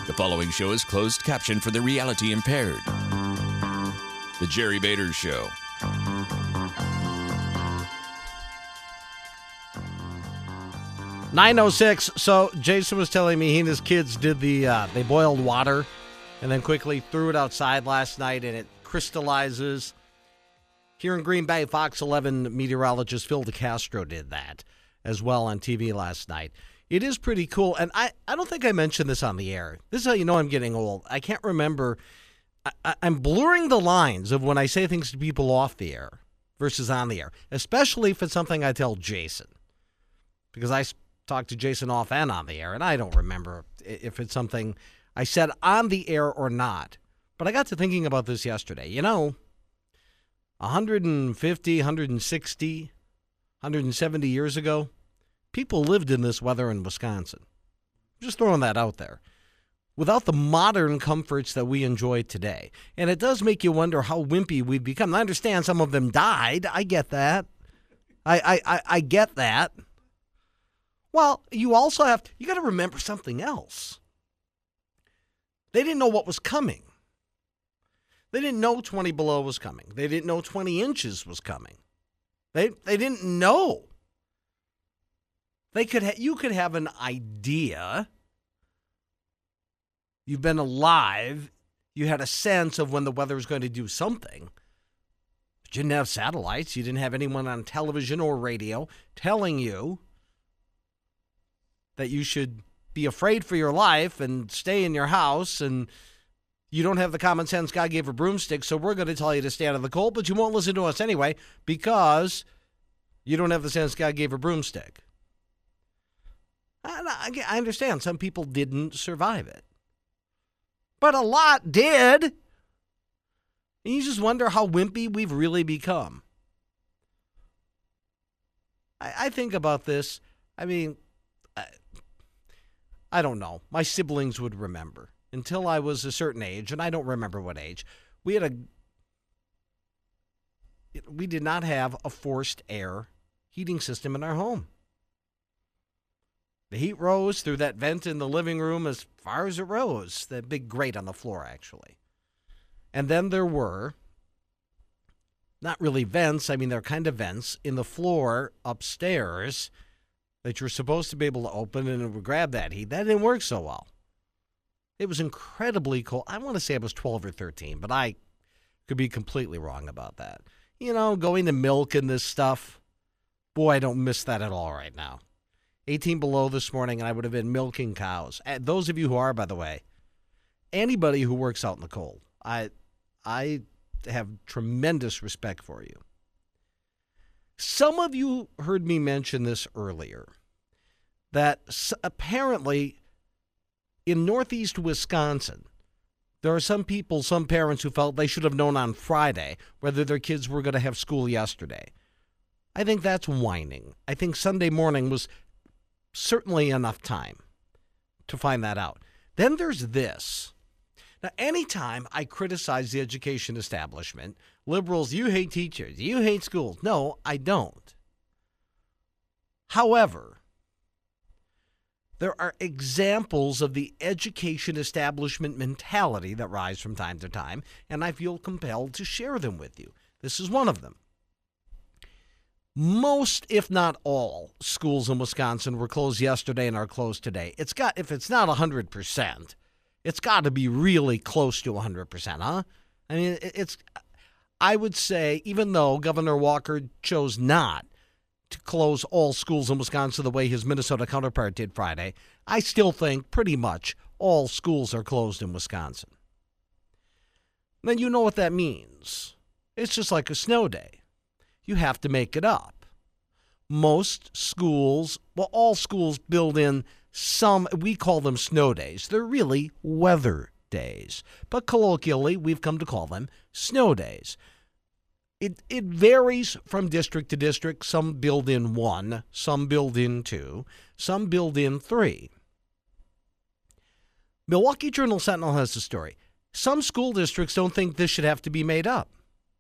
The following show is closed caption for the reality impaired. The Jerry Bader Show. .906. So Jason was telling me he and his kids did they boiled water and then quickly threw it outside last night and it crystallizes. Here in Green Bay, Fox 11 meteorologist Phil DeCastro did that as well on TV last night. It is pretty cool, and I don't think I mentioned this on the air. This is how you know I'm getting old. I can't remember. I'm blurring the lines of when I say things to people off the air versus on the air, especially if it's something I tell Jason. Because I talk to Jason off and on the air, and I don't remember if it's something I said on the air or not. But I got to thinking about this yesterday. You know, 150, 160, 170 years ago, people lived in this weather in Wisconsin. Just throwing that out there. Without the modern comforts that we enjoy today. And it does make you wonder how wimpy we've become. I understand some of them died. I get that. I get that. Well, you also you got to remember something else. They didn't know what was coming. They didn't know 20 below was coming. They didn't know 20 inches was coming. They didn't know. You could have an idea. You've been alive. You had a sense of when the weather was going to do something. But you didn't have satellites. You didn't have anyone on television or radio telling you that you should be afraid for your life and stay in your house, and you don't have the common sense God gave a broomstick, so we're going to tell you to stay out of the cold, but you won't listen to us anyway because you don't have the sense God gave a broomstick. I understand some people didn't survive it, but a lot did. And you just wonder how wimpy we've really become. I think about this. I mean, I don't know. My siblings would remember. Until I was a certain age, and I don't remember what age, we did not have a forced air heating system in our home. The heat rose through that vent in the living room as far as it rose, that big grate on the floor, actually. And then there were, not really vents, I mean, they're kind of vents, in the floor upstairs that you're supposed to be able to open and it would grab that heat. That didn't work so well. It was incredibly cold. I want to say I was 12 or 13, but I could be completely wrong about that. You know, going to milk and this stuff, boy, I don't miss that at all right now. 18 below this morning, and I would have been milking cows. And those of you who are, by the way, anybody who works out in the cold, I have tremendous respect for you. Some of you heard me mention this earlier, that apparently in northeast Wisconsin, there are some parents who felt they should have known on Friday whether their kids were going to have school yesterday. I think that's whining. I think Sunday morning was certainly enough time to find that out. Then there's this. Now, anytime I criticize the education establishment, liberals, you hate teachers, you hate schools. No, I don't. However, there are examples of the education establishment mentality that rise from time to time, and I feel compelled to share them with you. This is one of them. Most, if not all, schools in Wisconsin were closed yesterday and are closed today. If it's not 100%, it's got to be really close to 100%, huh? I mean, I would say, even though Governor Walker chose not to close all schools in Wisconsin the way his Minnesota counterpart did Friday, I still think pretty much all schools are closed in Wisconsin. Then you know what that means. It's just like a snow day. You have to make it up. Most schools, well, all schools build in some, we call them snow days. They're really weather days. But colloquially, we've come to call them snow days. It varies from district to district. Some build in 1, some build in 2, some build in 3. Milwaukee Journal-Sentinel has the story. Some school districts don't think this should have to be made up.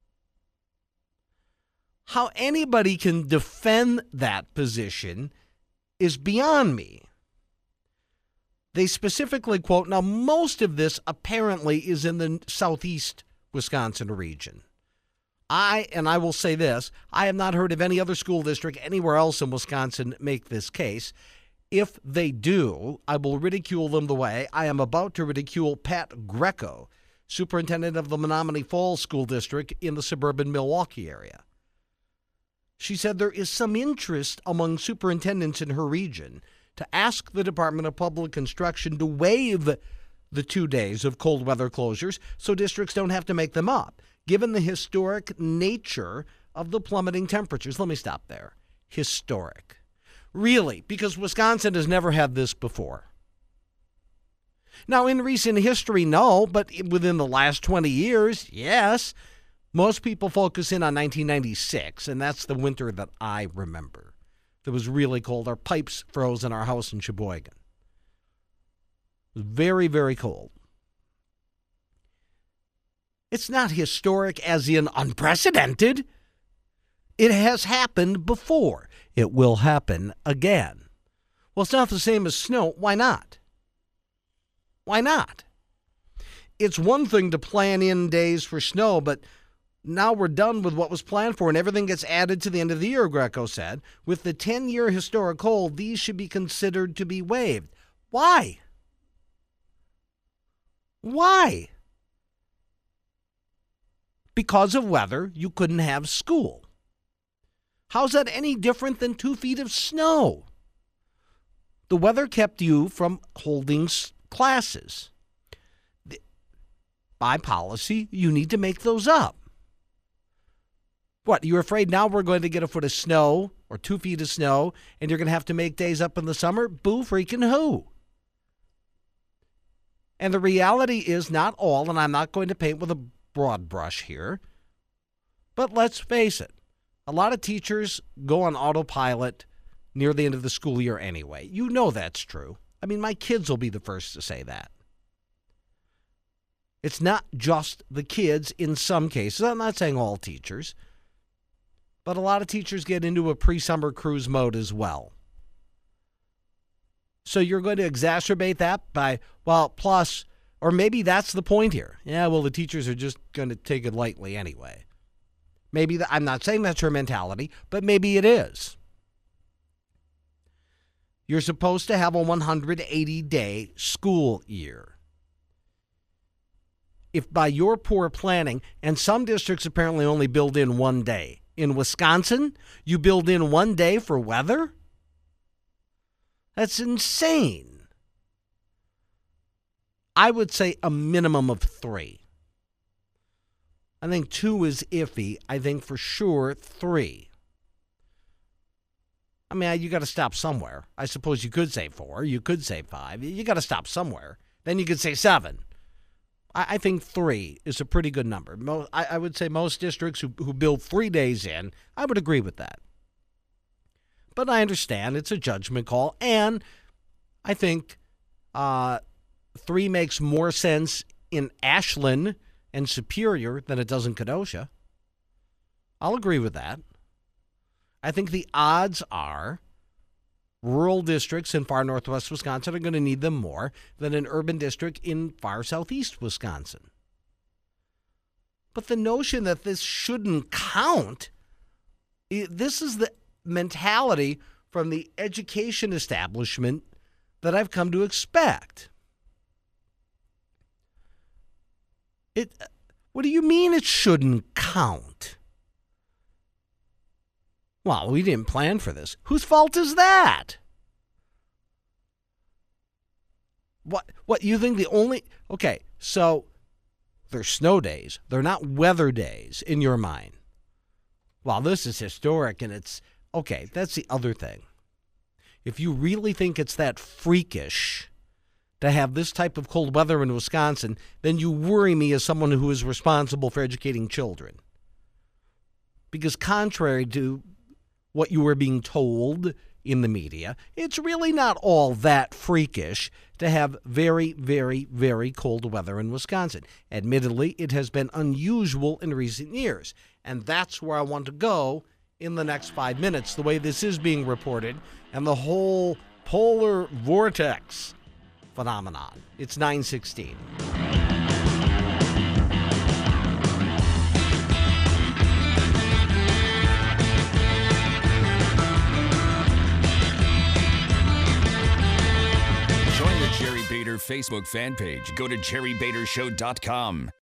How anybody can defend that position is beyond me. They specifically quote, now most of this apparently is in the southeast Wisconsin region. I will say this, I have not heard of any other school district anywhere else in Wisconsin make this case. If they do, I will ridicule them the way I am about to ridicule Pat Greco, superintendent of the Menominee Falls School District in the suburban Milwaukee area. She said there is some interest among superintendents in her region to ask the Department of Public Instruction to waive the 2 days of cold weather closures so districts don't have to make them up, given the historic nature of the plummeting temperatures. Let me stop there. Historic. Really, because Wisconsin has never had this before. Now, in recent history, no, but within the last 20 years, yes. Most people focus in on 1996, and that's the winter that I remember. It was really cold. Our pipes froze in our house in Sheboygan. It was very, very cold. It's not historic as in unprecedented. It has happened before. It will happen again. Well, it's not the same as snow. Why not? Why not? It's one thing to plan in days for snow, but now we're done with what was planned for, and everything gets added to the end of the year, Greco said. With the 10-year historic cold, these should be considered to be waived. Why? Why? Because of weather, you couldn't have school. How's that any different than 2 feet of snow? The weather kept you from holding classes. By policy, you need to make those up. What, you're afraid now we're going to get a foot of snow or 2 feet of snow and you're going to have to make days up in the summer? Boo freaking who? And the reality is not all, and I'm not going to paint with a broad brush here, but let's face it, a lot of teachers go on autopilot near the end of the school year anyway. You know that's true. I mean, my kids will be the first to say that. It's not just the kids in some cases. I'm not saying all teachers, but a lot of teachers get into a pre-summer cruise mode as well. So you're going to exacerbate that by, plus, or maybe that's the point here. Yeah, well, the teachers are just going to take it lightly anyway. Maybe I'm not saying that's her mentality, but maybe it is. You're supposed to have a 180-day school year. If by your poor planning, and some districts apparently only build in 1 day. In Wisconsin, you build in 1 day for weather? That's insane. I would say a minimum of 3. I think 2 is iffy. I think for sure 3. I mean, you got to stop somewhere. I suppose you could say 4. You could say 5. You got to stop somewhere. Then you could say 7. I think 3 is a pretty good number. I would say most districts who build 3 days in, I would agree with that. But I understand it's a judgment call, and I think 3 makes more sense in Ashland and Superior than it does in Kenosha. I'll agree with that. I think the odds are rural districts in far northwest Wisconsin are going to need them more than an urban district in far southeast Wisconsin. But the notion that this shouldn't count, this is the mentality from the education establishment that I've come to expect. What do you mean it shouldn't count? Well, we didn't plan for this. Whose fault is that? What you think the only... Okay, so they're snow days. They're not weather days in your mind. Well, this is historic and it's... Okay, that's the other thing. If you really think it's that freakish to have this type of cold weather in Wisconsin, then you worry me as someone who is responsible for educating children. Because contrary to what you were being told in the media, it's really not all that freakish to have very, very, very cold weather in Wisconsin. Admittedly, it has been unusual in recent years, and that's where I want to go in the next 5 minutes, the way this is being reported, and the whole polar vortex phenomenon. It's 9:16. Join the Jerry Bader Facebook fan page. Go to jerrybadershow.com.